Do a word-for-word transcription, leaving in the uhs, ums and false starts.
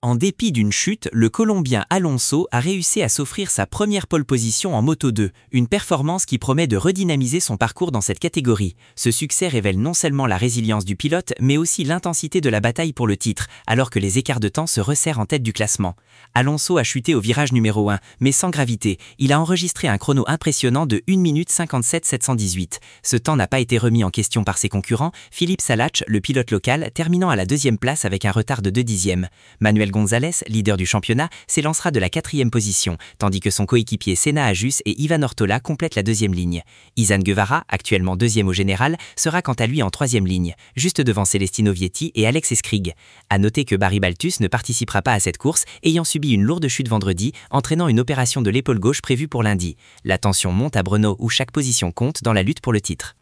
En dépit d'une chute, le Colombien Alonso a réussi à s'offrir sa première pole position en Moto deux, une performance qui promet de redynamiser son parcours dans cette catégorie. Ce succès révèle non seulement la résilience du pilote, mais aussi l'intensité de la bataille pour le titre, alors que les écarts de temps se resserrent en tête du classement. Alonso a chuté au virage numéro un, mais sans gravité. Il a enregistré un chrono impressionnant de une minute cinquante-sept sept cent dix-huit. Ce temps n'a pas été remis en question par ses concurrents, Philippe Salach, le pilote local, terminant à la deuxième place avec un retard de deux dixièmes. Manuel Gonzalez, leader du championnat, s'élancera de la quatrième position, tandis que son coéquipier Senna Ajus et Ivan Ortola complètent la deuxième ligne. Izan Guevara, actuellement deuxième au général, sera quant à lui en troisième ligne, juste devant Celestino Vietti et Alex Escrig. À noter que Barry Baltus ne participera pas à cette course, ayant subi une lourde chute vendredi, entraînant une opération de l'épaule gauche prévue pour lundi. La tension monte à Brno où chaque position compte dans la lutte pour le titre.